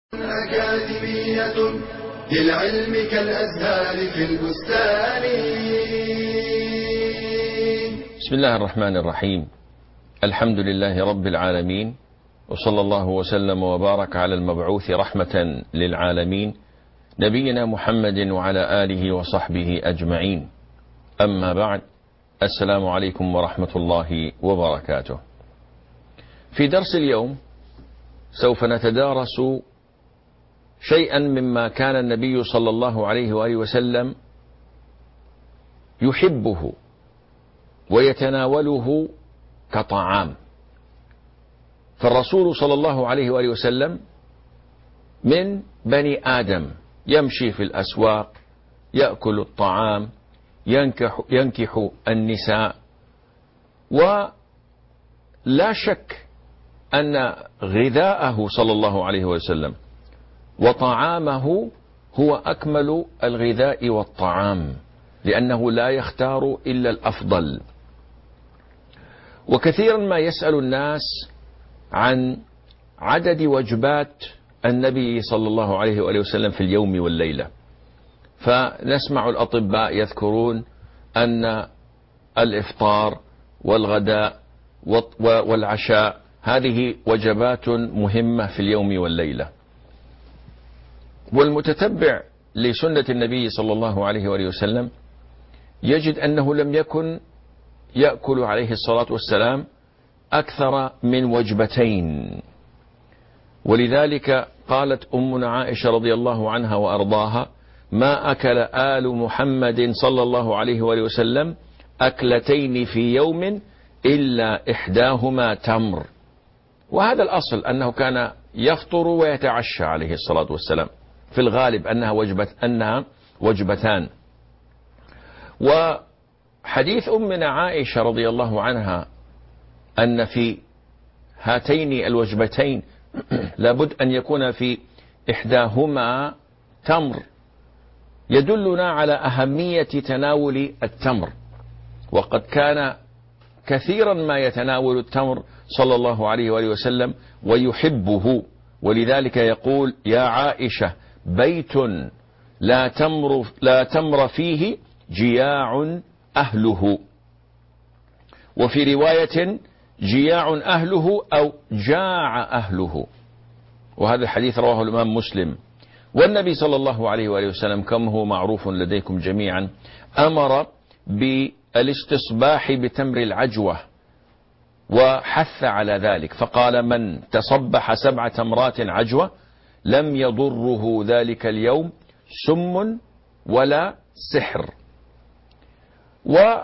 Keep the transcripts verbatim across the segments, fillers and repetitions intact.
أكاديمية للعلم كالأزهار في البستان. بسم الله الرحمن الرحيم. الحمد لله رب العالمين، وصلى الله وسلم وبارك على المبعوث رحمة للعالمين نبينا محمد وعلى آله وصحبه أجمعين. أما بعد، السلام عليكم ورحمة الله وبركاته. في درس اليوم سوف نتدارس شيئا مما كان النبي صلى الله عليه وآله وسلم يحبه ويتناوله كطعام. فالرسول صلى الله عليه وآله وسلم من بني آدم، يمشي في الأسواق، يأكل الطعام، ينكح, ينكح النساء، ولا شك أن غذاءه صلى الله عليه وسلم وطعامه هو أكمل الغذاء والطعام، لأنه لا يختار إلا الأفضل. وكثيرا ما يسأل الناس عن عدد وجبات النبي صلى الله عليه وآله وسلم في اليوم والليلة، فنسمع الأطباء يذكرون أن الإفطار والغداء والعشاء هذه وجبات مهمة في اليوم والليلة. والمتتبع لسنة النبي صلى الله عليه وآله وسلم يجد أنه لم يكن يأكل عليه الصلاة والسلام أكثر من وجبتين. ولذلك قالت أمنا عائشة رضي الله عنها وأرضاها: ما أكل آل محمد صلى الله عليه وآله وسلم أكلتين في يوم إلا إحداهما تمر. وهذا الأصل أنه كان يفطر ويتعشى عليه الصلاة والسلام، في الغالب أنها وجبة أنها وجبتان. وحديث أمنا عائشة رضي الله عنها أن في هاتين الوجبتين لابد أن يكون في إحداهما تمر يدلنا على أهمية تناول التمر، وقد كان كثيرا ما يتناول التمر صلى الله عليه وآله وسلم ويحبه. ولذلك يقول: يا عائشة بيت لا تمر, لا تمر فيه جياع أهله، وفي رواية جياع أهله أو جاع أهله، وهذا الحديث رواه الإمام مسلم. والنبي صلى الله عليه وآله وسلم كما هو معروف لديكم جميعا أمر بالاستصباح بتمر العجوة وحث على ذلك، فقال: من تصبح سبع تمرات عجوة لم يضره ذلك اليوم سم ولا سحر. وأهل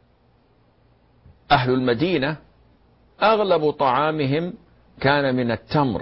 المدينة أغلب طعامهم كان من التمر.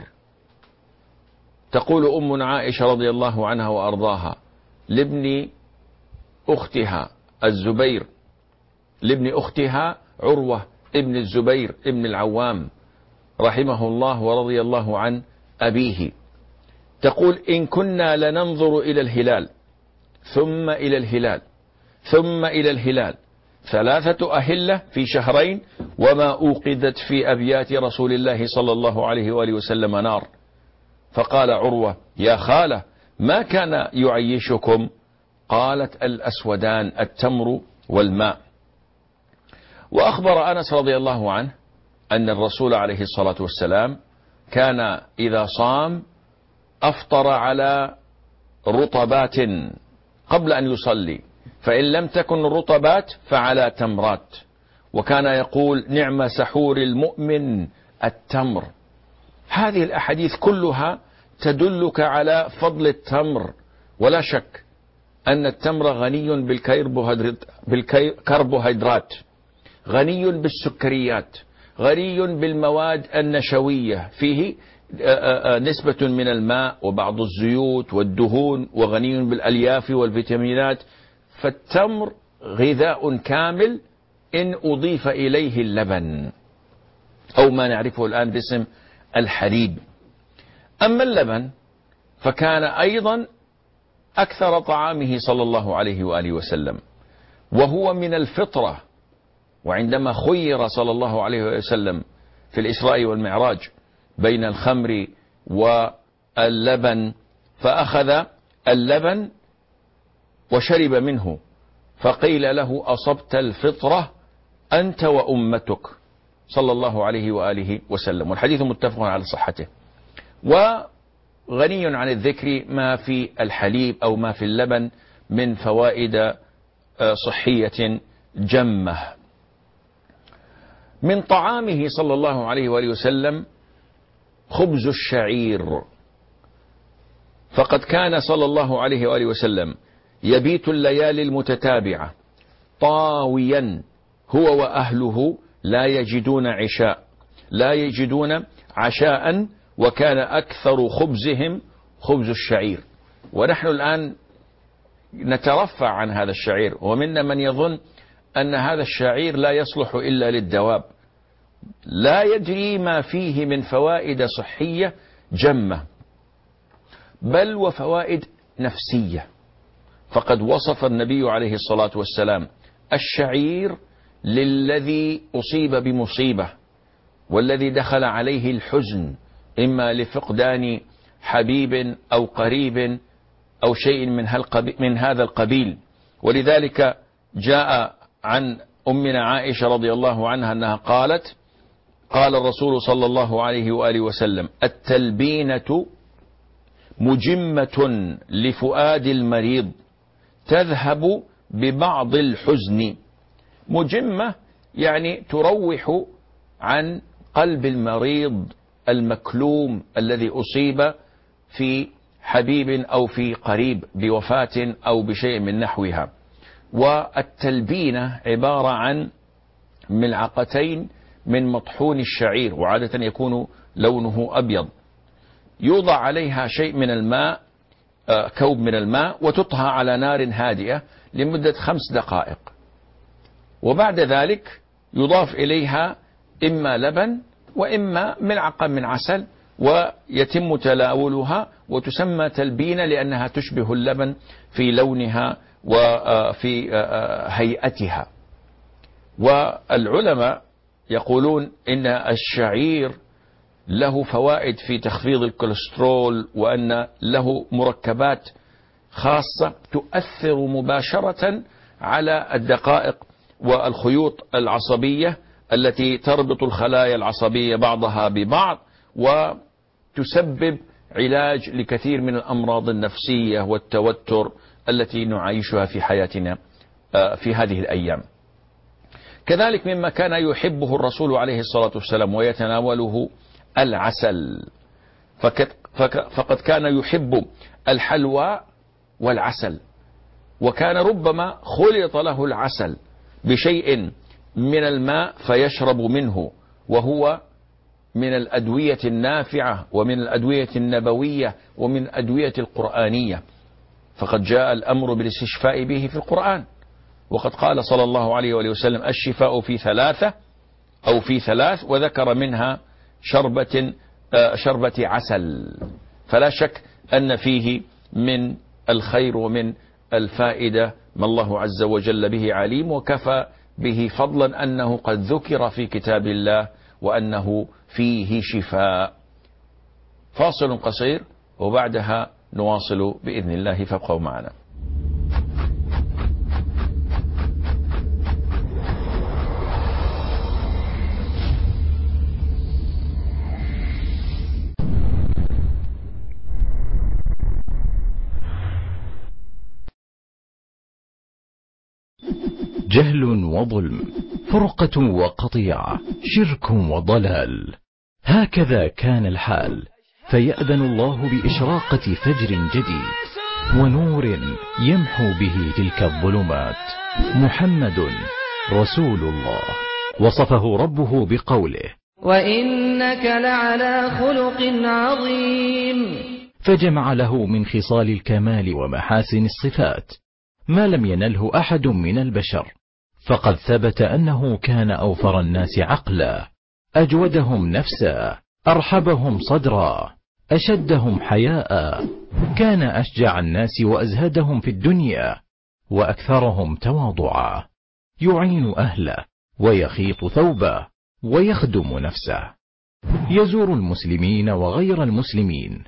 تقول أمنا عائشة رضي الله عنها وأرضاها لابن أختها الزبير لابن أختها عروة ابن الزبير ابن العوام رحمه الله ورضي الله عن أبيه، تقول: إن كنا لننظر إلى الهلال ثم إلى الهلال ثم إلى الهلال ثلاثة أهلة في شهرين وما أوقدت في أبيات رسول الله صلى الله عليه وآله وسلم نار. فقال عروة: يا خالة ما كان يعيشكم؟ قالت: الأسودان التمر والماء. وأخبر أنس رضي الله عنه أن الرسول عليه الصلاة والسلام كان إذا صام أفطر على رطبات قبل أن يصلي، فإن لم تكن رطبات فعلى تمرات، وكان يقول: نعم سحور المؤمن التمر. هذه الأحاديث كلها تدلك على فضل التمر، ولا شك أن التمر غني بالكربوهيدرات، غني بالسكريات، غني بالمواد النشوية، فيه نسبة من الماء وبعض الزيوت والدهون، وغني بالألياف والفيتامينات. فالتمر غذاء كامل إن أضيف إليه اللبن أو ما نعرفه الآن باسم الحليب. أما اللبن فكان أيضا أكثر طعامه صلى الله عليه وآله وسلم، وهو من الفطرة. وعندما خير صلى الله عليه وسلم في الإسراء والمعراج بين الخمر اللبن، فأخذ اللبن وشرب منه، فقيل له أصبت الفطرة أنت وأمتك صلى الله عليه وآله وسلم. والحديث متفق على صحته. وغني عن الذكر ما في الحليب أو ما في اللبن من فوائد صحية جمة. من طعامه صلى الله عليه وآله وسلم خبز الشعير، فقد كان صلى الله عليه وآله وسلم يبيت الليالي المتتابعة طاويا هو وأهله لا يجدون عشاء لا يجدون عشاء وكان أكثر خبزهم خبز الشعير. ونحن الآن نترفع عن هذا الشعير، ومنا من يظن أن هذا الشعير لا يصلح إلا للدواب، لا يدري ما فيه من فوائد صحية جمة، بل وفوائد نفسية. فقد وصف النبي عليه الصلاة والسلام الشعير للذي أصيب بمصيبة والذي دخل عليه الحزن، إما لفقدان حبيب أو قريب أو شيء من هذا القبيل. ولذلك جاء عن أمنا عائشة رضي الله عنها أنها قالت: قال الرسول صلى الله عليه وآله وسلم: التلبينة مجمة لفؤاد المريض تذهب ببعض الحزن. مجمة يعني تروح عن قلب المريض المكلوم الذي أصيب في حبيب أو في قريب بوفاة أو بشيء من نحوها. والتلبينة عبارة عن ملعقتين من مطحون الشعير، وعادة يكون لونه أبيض، يوضع عليها شيء من الماء، كوب من الماء، وتطهى على نار هادئة لمدة خمس دقائق، وبعد ذلك يضاف إليها إما لبن وإما ملعقة من عسل، ويتم تناولها، وتسمى تلبينة لأنها تشبه اللبن في لونها وفي هيئتها. والعلماء يقولون إن الشعير له فوائد في تخفيض الكوليسترول، وأن له مركبات خاصة تؤثر مباشرة على الدقائق والخيوط العصبية التي تربط الخلايا العصبية بعضها ببعض، وتسبب علاج لكثير من الأمراض النفسية والتوتر التي نعيشها في حياتنا في هذه الأيام. كذلك مما كان يحبه الرسول عليه الصلاة والسلام ويتناوله العسل، فقد كان يحب الحلوى والعسل، وكان ربما خلط له العسل بشيء من الماء فيشرب منه، وهو من الأدوية النافعة ومن الأدوية النبوية ومن الأدوية القرآنية، فقد جاء الأمر بالاستشفاء به في القرآن. وقد قال صلى الله عليه وآله وسلم: الشفاء في ثلاثة أو في ثلاث، وذكر منها شربة شربة عسل. فلا شك أن فيه من الخير ومن الفائدة ما الله عز وجل به عليم، وكفى به فضلا أنه قد ذكر في كتاب الله وأنه فيه شفاء. فاصل قصير وبعدها نواصل بإذن الله، فابقوا معنا. جهل وظلم، فرقة وقطيعة، شرك وضلال، هكذا كان الحال. فيأذن الله بإشراقة فجر جديد ونور يمحو به تلك الظلمات. محمد رسول الله، وصفه ربه بقوله: وإنك لعلى خلق عظيم. فجمع له من خصال الكمال ومحاسن الصفات ما لم ينله أحد من البشر. فقد ثبت أنه كان أوفر الناس عقلا، أجودهم نفسا، أرحبهم صدرا، أشدهم حياء، كان أشجع الناس وأزهدهم في الدنيا، وأكثرهم تواضعا، يعين أهله ويخيط ثوبه ويخدم نفسه، يزور المسلمين وغير المسلمين،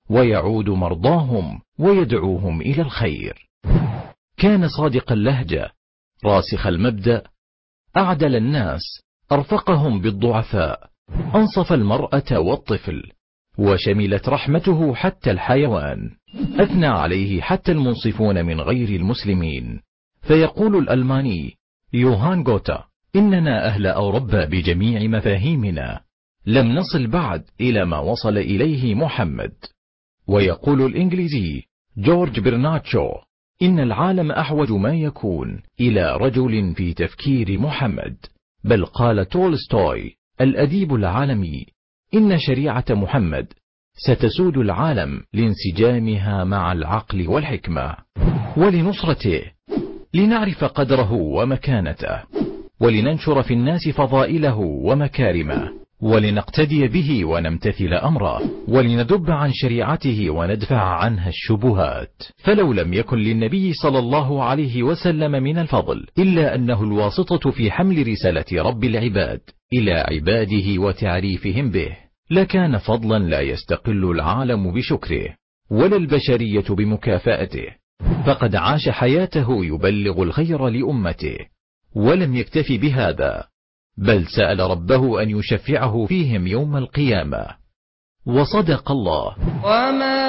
ويعود مرضاهم ويدعوهم إلى الخير. كان صادق اللهجة، راسخ المبدأ، أعدل الناس، أرفقهم بالضعفاء، أنصف المرأة والطفل، وشملت رحمته حتى الحيوان. أثنى عليه حتى المنصفون من غير المسلمين. فيقول الألماني يوهان غوتا: إننا أهل أوروبا بجميع مفاهيمنا لم نصل بعد إلى ما وصل إليه محمد. ويقول الإنجليزي جورج برناتشو: إن العالم أحوج ما يكون إلى رجل في تفكير محمد. بل قال تولستوي الأديب العالمي: إن شريعة محمد ستسود العالم لانسجامها مع العقل والحكمة. ولنصرته، لنعرف قدره ومكانته، ولننشر في الناس فضائله ومكارمه، ولنقتدي به ونمتثل أمره، ولندب عن شريعته وندفع عنها الشبهات. فلو لم يكن للنبي صلى الله عليه وسلم من الفضل إلا أنه الواسطة في حمل رسالة رب العباد إلى عباده وتعريفهم به، لكان فضلا لا يستقل العالم بشكره ولا البشرية بمكافأته. فقد عاش حياته يبلغ الخير لأمته، ولم يكتف بهذا، بل سأل ربه أن يشفعه فيهم يوم القيامة. وصدق الله: وما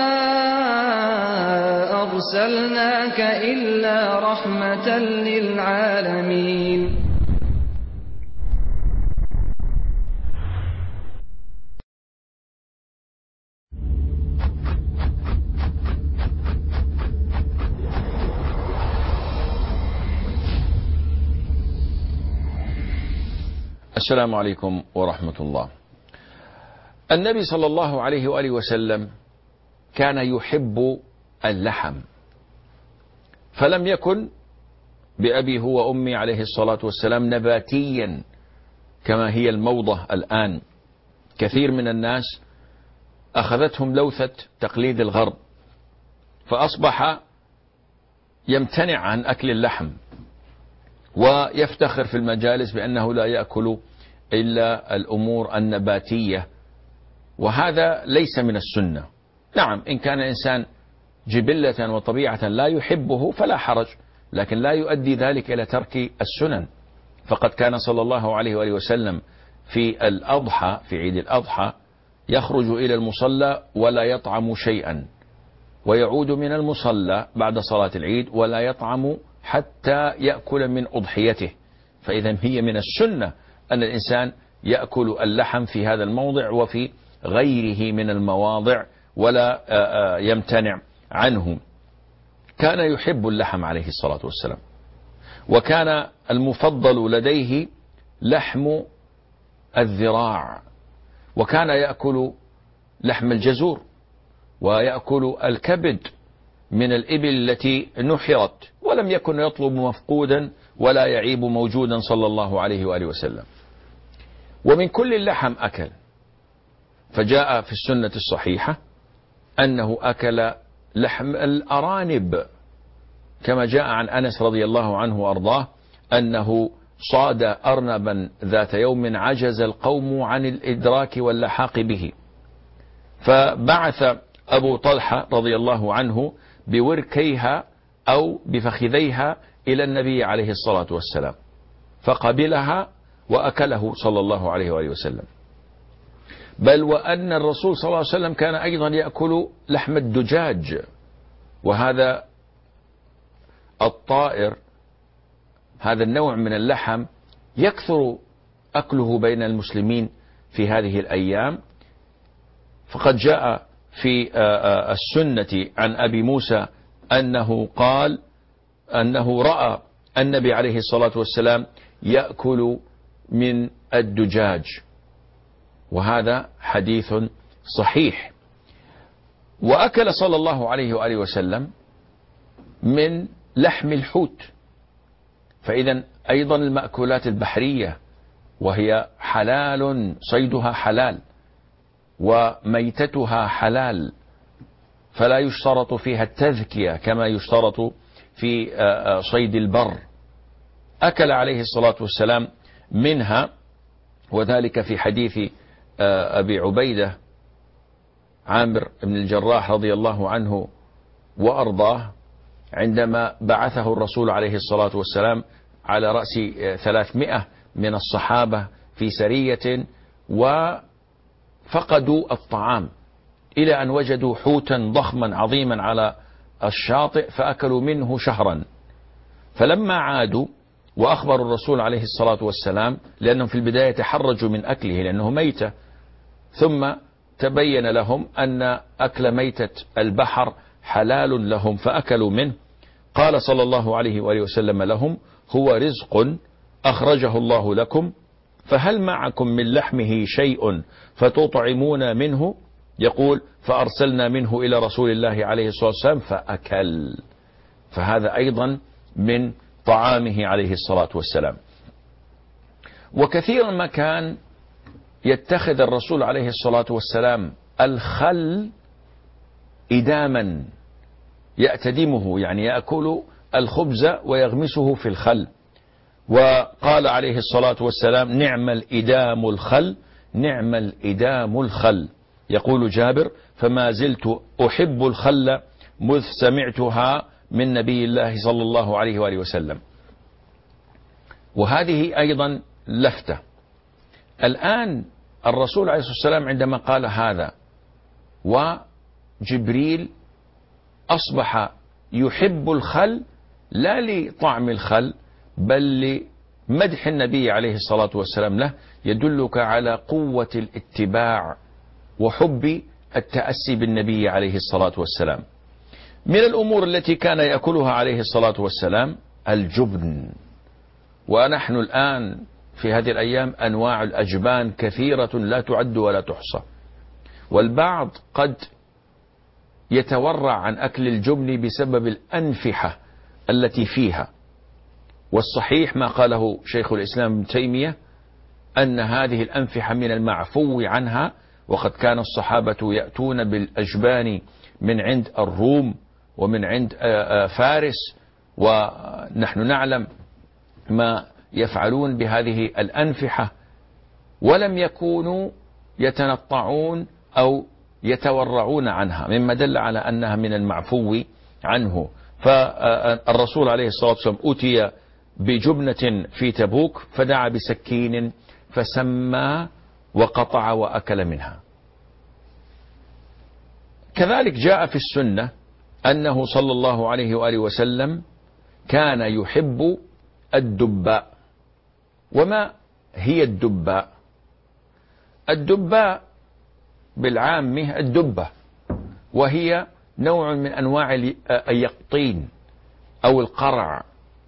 أرسلناك إلا رحمة للعالمين. السلام عليكم ورحمة الله. النبي صلى الله عليه وآله وسلم كان يحب اللحم، فلم يكن بأبي هو أمي عليه الصلاة والسلام نباتيا كما هي الموضة الآن. كثير من الناس أخذتهم لوثة تقليد الغرب، فأصبح يمتنع عن أكل اللحم ويفتخر في المجالس بأنه لا يأكل إلا الأمور النباتية، وهذا ليس من السنة. نعم، إن كان إنسان جبلة وطبيعة لا يحبه فلا حرج، لكن لا يؤدي ذلك إلى ترك السنن. فقد كان صلى الله عليه وآله وسلم في الأضحى، في عيد الأضحى، يخرج إلى المصلى ولا يطعم شيئا، ويعود من المصلى بعد صلاة العيد ولا يطعم حتى يأكل من أضحيته. فإذا هي من السنة أن الإنسان يأكل اللحم في هذا الموضع وفي غيره من المواضع ولا يمتنع عنه. كان يحب اللحم عليه الصلاة والسلام، وكان المفضل لديه لحم الذراع، وكان يأكل لحم الجزور، ويأكل الكبد من الإبل التي نحرت، ولم يكن يطلب مفقودا ولا يعيب موجودا صلى الله عليه وآله وسلم. ومن كل اللحم أكل، فجاء في السنة الصحيحة أنه أكل لحم الأرانب، كما جاء عن أنس رضي الله عنه وأرضاه أنه صاد أرنبا ذات يوم عجز القوم عن الإدراك واللحاق به، فبعث أبو طلحة رضي الله عنه بوركيها أو بفخذيها إلى النبي عليه الصلاة والسلام، فقبلها وأكله صلى الله عليه وآله وسلم. بل وأن الرسول صلى الله عليه وسلم كان أيضا يأكل لحم الدجاج، وهذا الطائر، هذا النوع من اللحم يكثر أكله بين المسلمين في هذه الأيام. فقد جاء في السنة عن أبي موسى أنه قال أنه رأى النبي عليه الصلاة والسلام يأكل من الدجاج، وهذا حديث صحيح. وأكل صلى الله عليه وآله وسلم من لحم الحوت، فإذا أيضا المأكولات البحرية وهي حلال، صيدها حلال وميتتها حلال، فلا يشترط فيها التذكية كما يشترط في صيد البر. أكل عليه الصلاة والسلام منها، وذلك في حديث أبي عبيدة عامر بن الجراح رضي الله عنه وأرضاه عندما بعثه الرسول عليه الصلاة والسلام على رأس ثلاثمائة من الصحابة في سرية وفقدوا الطعام إلى أن وجدوا حوتا ضخما عظيما على الشاطئ فأكلوا منه شهرا. فلما عادوا وأخبروا الرسول عليه الصلاة والسلام، لأنهم في البداية تحرجوا من أكله لأنه ميتة، ثم تبين لهم أن أكل ميتة البحر حلال لهم فأكلوا منه. قال صلى الله عليه وآله وسلم لهم: هو رزق أخرجه الله لكم، فهل معكم من لحمه شيء فتطعمون منه؟ يقول: فأرسلنا منه إلى رسول الله عليه الصلاة والسلام فأكل. فهذا أيضا من طعامه عليه الصلاة والسلام. وكثيرا ما كان يتخذ الرسول عليه الصلاة والسلام الخل إداما يأتدمه، يعني يأكل الخبز ويغمسه في الخل. وقال عليه الصلاة والسلام: نعم الإدام الخل، نعم الإدام الخل. يقول جابر: فما زلت أحب الخل مذ سمعتها من نبي الله صلى الله عليه وآله وسلم. وهذه أيضا لفتة. الآن الرسول عليه الصلاة والسلام عندما قال هذا وجبريل أصبح يحب الخل لا لطعم الخل بل لمدح النبي عليه الصلاة والسلام له، يدلك على قوة الاتباع وحب التأسي بالنبي عليه الصلاة والسلام. من الأمور التي كان يأكلها عليه الصلاة والسلام الجبن. ونحن الآن في هذه الأيام أنواع الأجبان كثيرة لا تعد ولا تحصى، والبعض قد يتورع عن أكل الجبن بسبب الأنفحة التي فيها. والصحيح ما قاله شيخ الإسلام ابن تيمية أن هذه الأنفحة من المعفو عنها، وقد كان الصحابة يأتون بالأجبان من عند الروم ومن عند فارس، ونحن نعلم ما يفعلون بهذه الأنفحة، ولم يكونوا يتنطعون أو يتورعون عنها، مما دل على أنها من المعفو عنه. فالرسول عليه الصلاة والسلام أتي بجبنة في تبوك فدعا بسكين فسمى وقطع وأكل منها. كذلك جاء في السنة أنه صلى الله عليه وآله وسلم كان يحب الدباء. وما هي الدباء؟ الدباء بالعامة الدبة، وهي نوع من أنواع اليقطين أو القرع،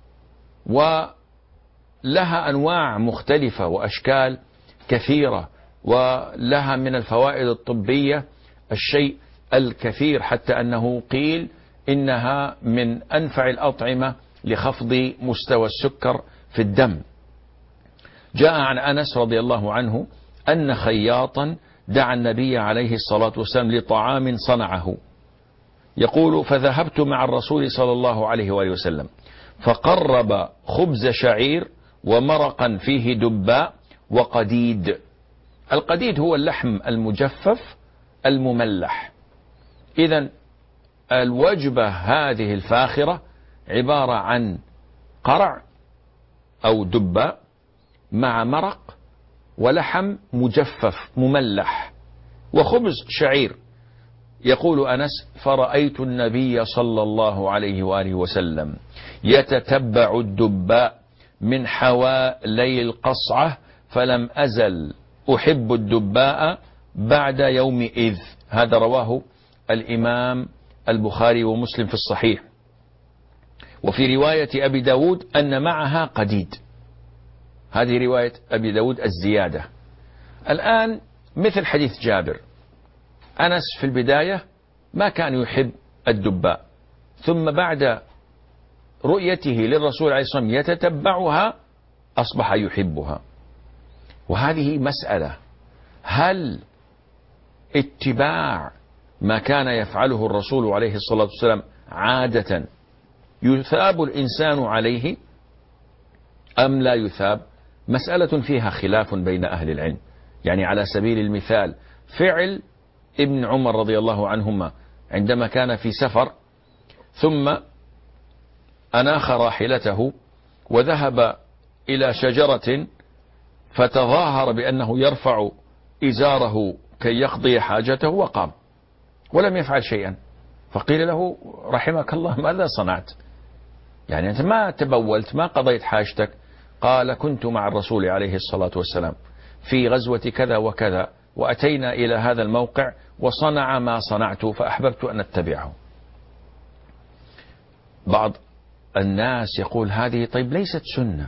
ولها أنواع مختلفة وأشكال كثيرة، ولها من الفوائد الطبية الشيء الكثير، حتى أنه قيل إنها من أنفع الأطعمة لخفض مستوى السكر في الدم. جاء عن أنس رضي الله عنه أن خياطا دعا النبي عليه الصلاة والسلام لطعام صنعه، يقول: فذهبت مع الرسول صلى الله عليه وآله وسلم فقرب خبز شعير ومرقا فيه دباء وقديد. القديد هو اللحم المجفف المملح. إذن الوجبة هذه الفاخرة عبارة عن قرع أو دباء مع مرق ولحم مجفف مملح وخبز شعير. يقول أنس: فرأيت النبي صلى الله عليه وآله وسلم يتتبع الدباء من حوالي القصعة فلم أزل أحب الدباء بعد يومئذ. هذا رواه الإمام البخاري ومسلم في الصحيح. وفي رواية أبي داود أن معها قديد. هذه رواية أبي داود الزيادة. الآن مثل حديث جابر، أنس في البداية ما كان يحب الدباء، ثم بعد رؤيته للرسول عليه الصلاة والسلام يتتبعها أصبح يحبها. وهذه مسألة، هل اتباع ما كان يفعله الرسول عليه الصلاة والسلام عادة يثاب الإنسان عليه أم لا يثاب؟ مسألة فيها خلاف بين أهل العلم. يعني على سبيل المثال، فعل ابن عمر رضي الله عنهما عندما كان في سفر ثم أناخ راحلته وذهب إلى شجرة فتظاهر بأنه يرفع إزاره كي يقضي حاجته وقام ولم يفعل شيئا، فقيل له رحمك الله ماذا صنعت؟ يعني أنت ما تبولت ما قضيت حاجتك؟ قال كنت مع الرسول عليه الصلاة والسلام في غزوة كذا وكذا وأتينا إلى هذا الموقع وصنع ما صنعت فأحببت أن أتبعه. بعض الناس يقول هذه طيب ليست سنة.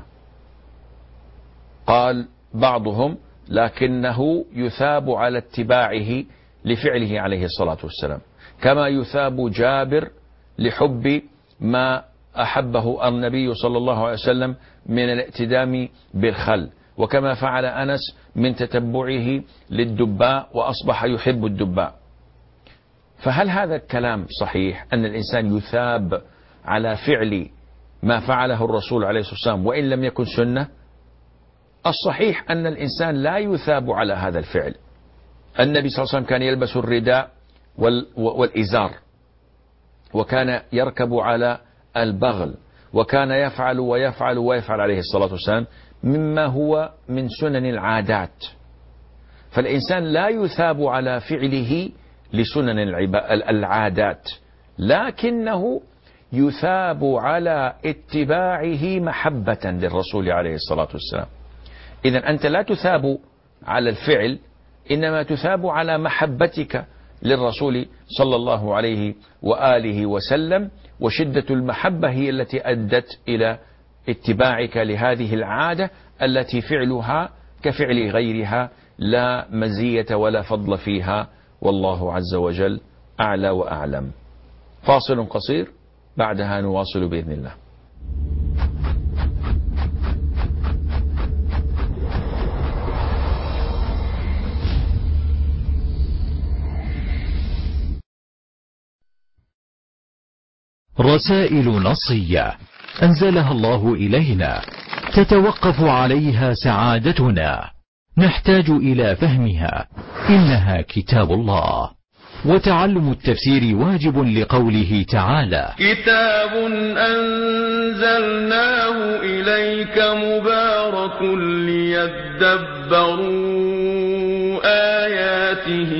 قال بعضهم لكنه يثاب على اتباعه لفعله عليه الصلاة والسلام، كما يثاب جابر لحب ما أحبه النبي صلى الله عليه وسلم من الاعتدام بالخل، وكما فعل أنس من تتبعه للدباء وأصبح يحب الدباء. فهل هذا الكلام صحيح أن الإنسان يثاب على فعل ما فعله الرسول عليه الصلاة والسلام وإن لم يكن سنة؟ الصحيح أن الإنسان لا يثاب على هذا الفعل. النبي صلى الله عليه وسلم كان يلبس الرداء والإزار، وكان يركب على البغل، وكان يفعل ويفعل ويفعل عليه الصلاة والسلام مما هو من سنن العادات. فالإنسان لا يثاب على فعله لسنن العادات، لكنه يثاب على اتباعه محبة للرسول عليه الصلاة والسلام. إذن أنت لا تثاب على الفعل، إنما تثاب على محبتك للرسول صلى الله عليه وآله وسلم، وشدة المحبة هي التي أدت إلى اتباعك لهذه العادة التي فعلها كفعل غيرها لا مزية ولا فضل فيها، والله عز وجل أعلى وأعلم. فاصل قصير بعدها نواصل بإذن الله. رسائل نصية أنزلها الله إلينا تتوقف عليها سعادتنا، نحتاج إلى فهمها، إنها كتاب الله، وتعلم التفسير واجب لقوله تعالى: كتاب أنزلناه إليك مبارك ليدبروا آياته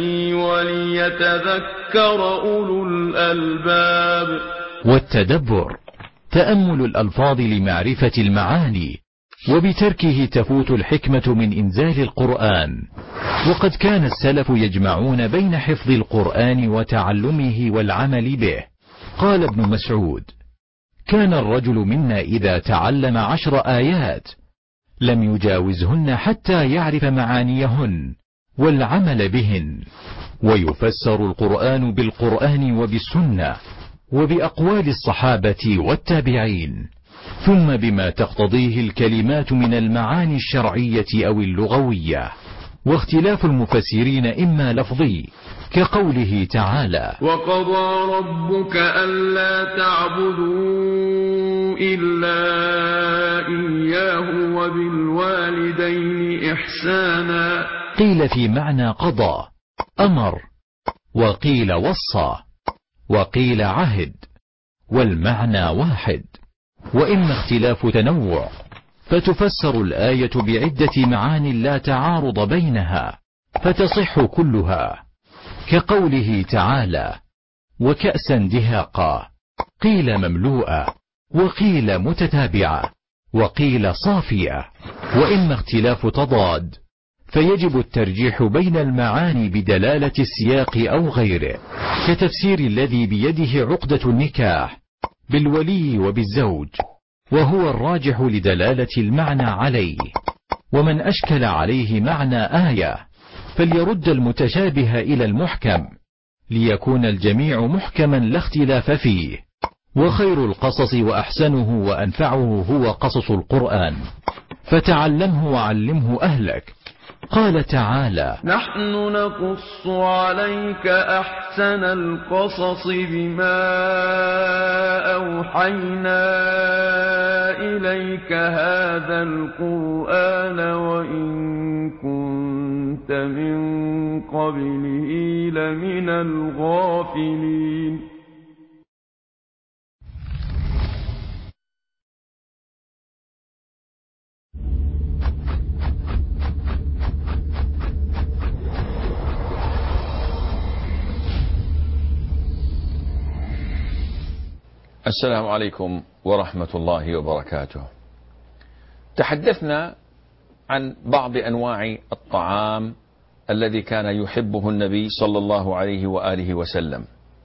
وليتذكر أولو الألباب. والتدبر تأمل الألفاظ لمعرفة المعاني، وبتركه تفوت الحكمة من إنزال القرآن. وقد كان السلف يجمعون بين حفظ القرآن وتعلمه والعمل به. قال ابن مسعود: كان الرجل منا إذا تعلم عشر آيات لم يجاوزهن حتى يعرف معانيهن والعمل بهن. ويفسر القرآن بالقرآن وبالسنة وبأقوال الصحابة والتابعين، ثم بما تقتضيه الكلمات من المعاني الشرعية أو اللغوية. واختلاف المفسرين إما لفظي كقوله تعالى: وقضى ربك ألا تعبدوا إلا إياه وبالوالدين إحسانا. قيل في معنى قضى أمر، وقيل وصى، وقيل عهد، والمعنى واحد، وإما اختلاف تنوع، فتفسر الآية بعدة معان لا تعارض بينها فتصح كلها، كقوله تعالى: وكأسا دهاقا، قيل مملوءة، وقيل متتابعة، وقيل صافية. وإما اختلاف تضاد، فيجب الترجيح بين المعاني بدلالة السياق أو غيره، كتفسير الذي بيده عقدة النكاح بالولي وبالزوج، وهو الراجح لدلالة المعنى عليه. ومن أشكل عليه معنى آية فليرد المتشابه إلى المحكم، ليكون الجميع محكما لا اختلاف فيه. وخير القصص وأحسنه وأنفعه هو قصص القرآن، فتعلمه وعلمه أهلك. قال تعالى: نحن نقص عليك أحسن القصص بما أوحينا إليك هذا القرآن وإن كنت من قبله لمن الغافلين. السلام عليكم ورحمة الله وبركاته. تحدثنا عن بعض أنواع الطعام الذي كان يحبه النبي صلى الله عليه وآله وسلم،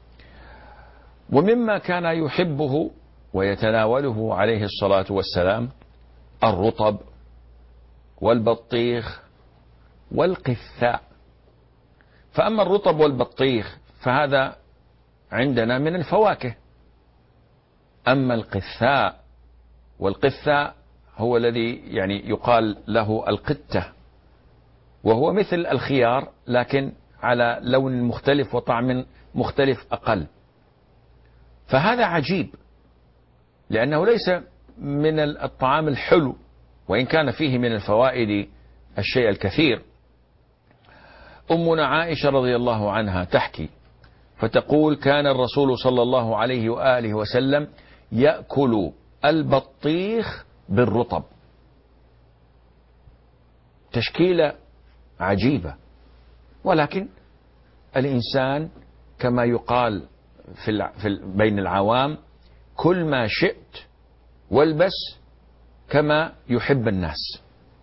ومما كان يحبه ويتناوله عليه الصلاة والسلام الرطب والبطيخ والقثاء. فأما الرطب والبطيخ فهذا عندنا من الفواكه، أما القثاء، والقثاء هو الذي يعني يقال له القتة، وهو مثل الخيار لكن على لون مختلف وطعم مختلف أقل. فهذا عجيب لأنه ليس من الطعام الحلو، وإن كان فيه من الفوائد الشيء الكثير. أمنا عائشة رضي الله عنها تحكي فتقول: كان الرسول صلى الله عليه وآله وسلم يأكل البطيخ بالرطب. تشكيلة عجيبة، ولكن الإنسان كما يقال في في بين العوام: كل ما شئت والبس كما يحب الناس،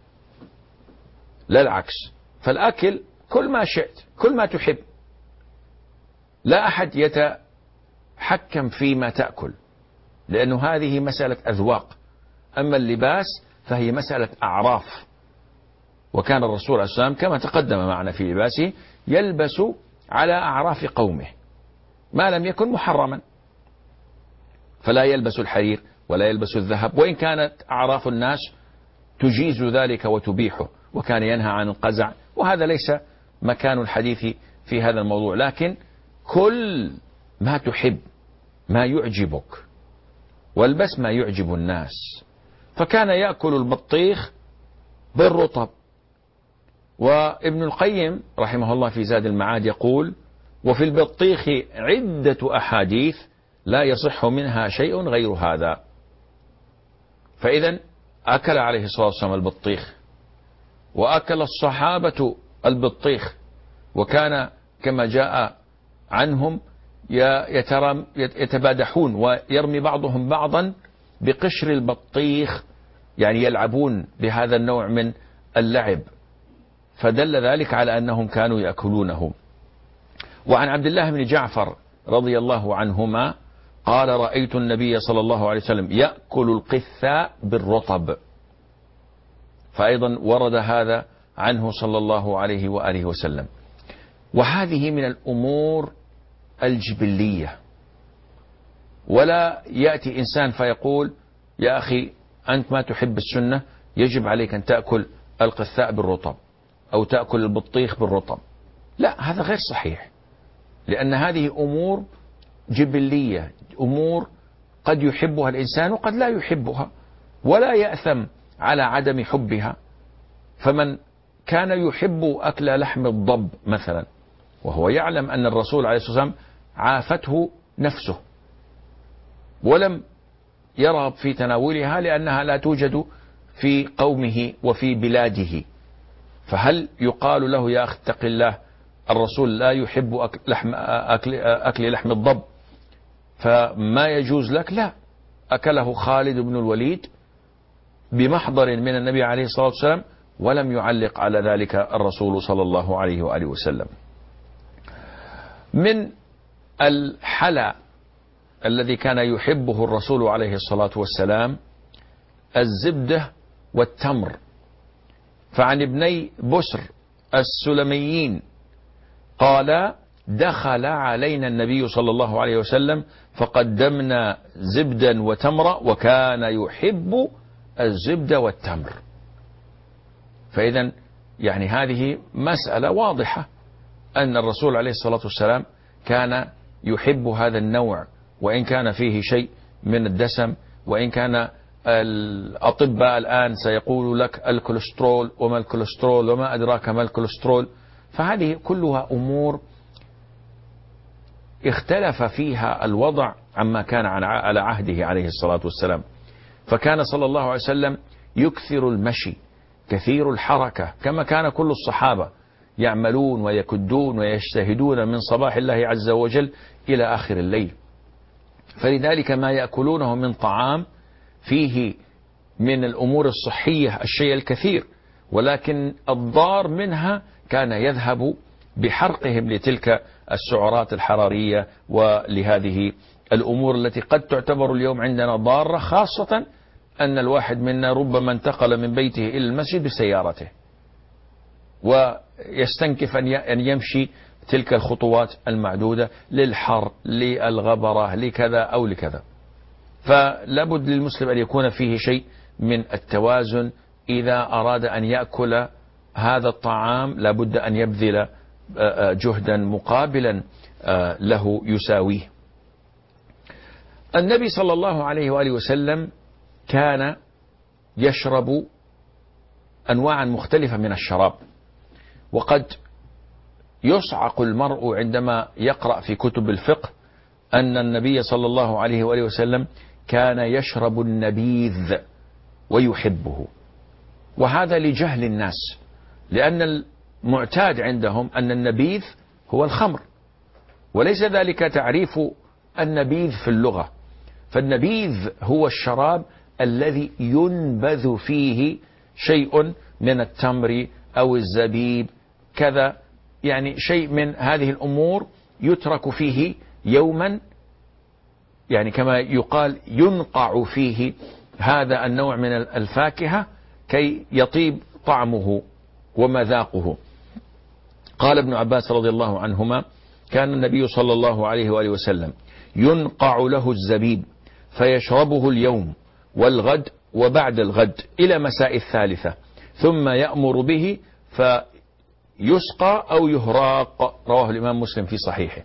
لا العكس. فالأكل كل ما شئت، كل ما تحب، لا أحد يتحكم فيما تأكل، لأنه هذه مسألة أذواق. أما اللباس فهي مسألة أعراف، وكان الرسول عليه الصلاة والسلام كما تقدم معنا في لباسه يلبس على أعراف قومه ما لم يكن محرما، فلا يلبس الحرير ولا يلبس الذهب، وإن كانت أعراف الناس تجيز ذلك وتبيحه، وكان ينهى عن القزع، وهذا ليس مكان الحديث في هذا الموضوع. لكن كل ما تحب، ما يعجبك، والبس ما يعجب الناس. فكان يأكل البطيخ بالرطب. وابن القيم رحمه الله في زاد المعاد يقول: وفي البطيخ عدة أحاديث لا يصح منها شيء غير هذا. فإذا أكل عليه الصلاة والسلام البطيخ، وأكل الصحابة البطيخ، وكان كما جاء عنهم يتبادحون ويرمي بعضهم بعضا بقشر البطيخ، يعني يلعبون بهذا النوع من اللعب، فدل ذلك على أنهم كانوا يأكلونه. وعن عبد الله بن جعفر رضي الله عنهما قال: رأيت النبي صلى الله عليه وسلم يأكل القثاء بالرطب. فأيضا ورد هذا عنه صلى الله عليه وآله وسلم. وهذه من الأمور الجبلية، ولا يأتي إنسان فيقول: يا أخي أنت ما تحب السنة، يجب عليك أن تأكل القثاء بالرطب أو تأكل البطيخ بالرطب. لا، هذا غير صحيح، لأن هذه أمور جبلية، أمور قد يحبها الإنسان وقد لا يحبها، ولا يأثم على عدم حبها. فمن كان يحب أكل لحم الضب مثلا، وهو يعلم أن الرسول عليه الصلاة والسلام عافته نفسه ولم يرغب في تناولها لأنها لا توجد في قومه وفي بلاده، فهل يقال له: يا أخي اتق الله، الرسول لا يحب أكل لحم, أكل, أكل لحم الضب فما يجوز لك؟ لا، أكله خالد بن الوليد بمحضر من النبي عليه الصلاة والسلام، ولم يعلق على ذلك الرسول صلى الله عليه وآله وسلم. من الحلى الذي كان يحبه الرسول عليه الصلاة والسلام الزبدة والتمر. فعن ابني بسر السلميين قال: دخل علينا النبي صلى الله عليه وسلم فقدمنا زبدا وتمرا، وكان يحب الزبد والتمر. فإذا يعني هذه مسألة واضحة أن الرسول عليه الصلاة والسلام كان يحب هذا النوع، وإن كان فيه شيء من الدسم، وإن كان الأطباء الآن سيقول لك الكوليسترول وما الكوليسترول وما أدراك ما الكوليسترول، فهذه كلها أمور اختلف فيها الوضع عما كان على عهده عليه الصلاة والسلام. فكان صلى الله عليه وسلم يكثر المشي كثير الحركة، كما كان كل الصحابة يعملون ويكدون ويجتهدون من صباح الله عز وجل إلى آخر الليل. فلذلك ما يأكلونه من طعام فيه من الأمور الصحية الشيء الكثير، ولكن الضار منها كان يذهب بحرقهم لتلك السعرات الحرارية ولهذه الأمور التي قد تعتبر اليوم عندنا ضارة، خاصة أن الواحد منا ربما انتقل من بيته إلى المسجد بسيارته ويستنكف أن يمشي تلك الخطوات المعدودة للحر للغبرة لكذا أو لكذا. فلابد للمسلم أن يكون فيه شيء من التوازن. إذا أراد أن يأكل هذا الطعام لابد أن يبذل جهدا مقابلا له يساويه. النبي صلى الله عليه وآله وسلم كان يشرب أنواعا مختلفة من الشراب، وقد يصعق المرء عندما يقرأ في كتب الفقه أن النبي صلى الله عليه وآله وسلم كان يشرب النبيذ ويحبه، وهذا لجهل الناس، لأن المعتاد عندهم أن النبيذ هو الخمر، وليس ذلك تعريف النبيذ في اللغة. فالنبيذ هو الشراب الذي ينبذ فيه شيء من التمر أو الزبيب كذا، يعني شيء من هذه الأمور يترك فيه يوما، يعني كما يقال ينقع فيه هذا النوع من الفاكهة كي يطيب طعمه ومذاقه. قال ابن عباس رضي الله عنهما: كان النبي صلى الله عليه وآله وسلم ينقع له الزبيب فيشربه اليوم والغد وبعد الغد إلى مساء الثالثة، ثم يأمر به فيسقى أو يهراق. رواه الإمام مسلم في صحيحه.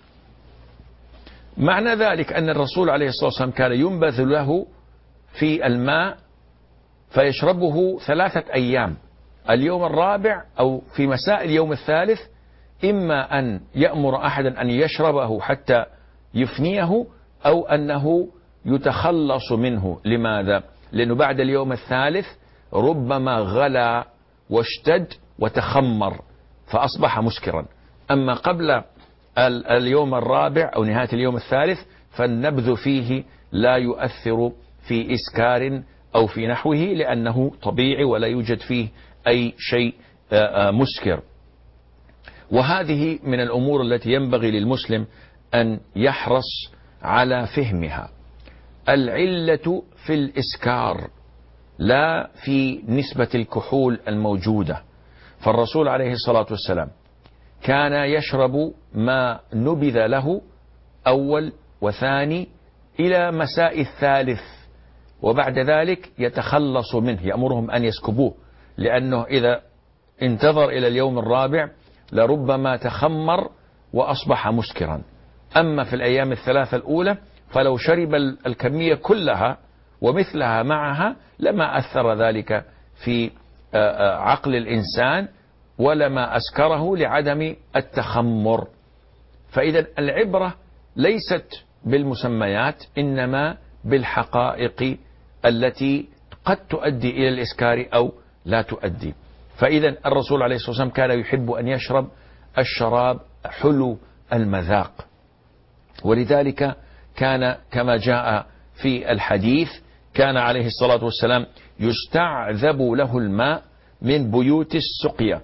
معنى ذلك أن الرسول عليه الصلاة والسلام كان ينبذ له في الماء فيشربه ثلاثة أيام، اليوم الرابع أو في مساء اليوم الثالث إما أن يأمر أحدا أن يشربه حتى يفنيه أو أنه يتخلص منه. لماذا؟ لأنه بعد اليوم الثالث ربما غلى واشتد وتخمر فأصبح مسكرا. أما قبل اليوم الرابع أو نهاية اليوم الثالث فالنبذ فيه لا يؤثر في إسكار أو في نحوه، لأنه طبيعي ولا يوجد فيه أي شيء مسكر. وهذه من الأمور التي ينبغي للمسلم أن يحرص على فهمها. العلة في الإسكار لا في نسبة الكحول الموجودة. فالرسول عليه الصلاة والسلام كان يشرب ما نبذ له أول وثاني إلى مساء الثالث، وبعد ذلك يتخلص منه، يأمرهم أن يسكبوه، لأنه إذا انتظر إلى اليوم الرابع لربما تخمر وأصبح مسكرا. أما في الأيام الثلاثة الأولى فلو شرب الكمية كلها ومثلها معها لما أثر ذلك في عقل الإنسان ولما أسكره لعدم التخمر. فإذا العبرة ليست بالمسميات إنما بالحقائق التي قد تؤدي إلى الإسكار أو لا تؤدي. فإذا الرسول عليه الصلاة والسلام كان يحب أن يشرب الشراب حلو المذاق، ولذلك كان كما جاء في الحديث كان عليه الصلاة والسلام يستعذب له الماء من بيوت السقيا.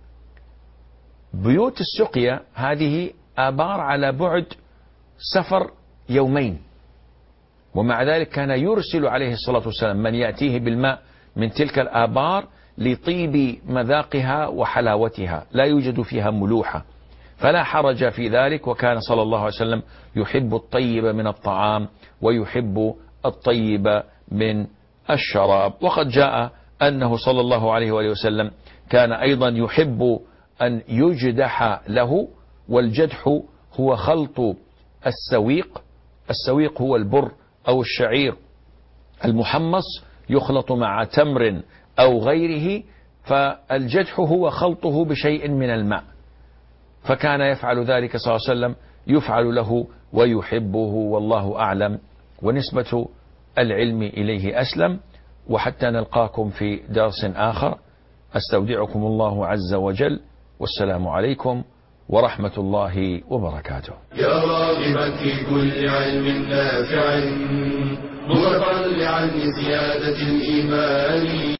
بيوت السقيا هذه آبار على بعد سفر يومين، ومع ذلك كان يرسل عليه الصلاة والسلام من يأتيه بالماء من تلك الآبار لطيب مذاقها وحلاوتها، لا يوجد فيها ملوحة، فلا حرج في ذلك. وكان صلى الله عليه وسلم يحب الطيب من الطعام ويحب الطيب من الشراب. وقد جاء أنه صلى الله عليه وآله وسلم كان أيضا يحب أن يجدح له، والجدح هو خلط السويق. السويق هو البر أو الشعير المحمص يخلط مع تمر أو غيره، فالجدح هو خلطه بشيء من الماء فكان يفعل ذلك صلى الله عليه وسلم، يفعل له ويحبه، والله أعلم، ونسبة العلم إليه أسلم. وحتى نلقاكم في درس آخر، أستودعكم الله عز وجل، والسلام عليكم ورحمة الله وبركاته. يا راغبا في كل علم نافع متطلعا لزيادة الإيمان.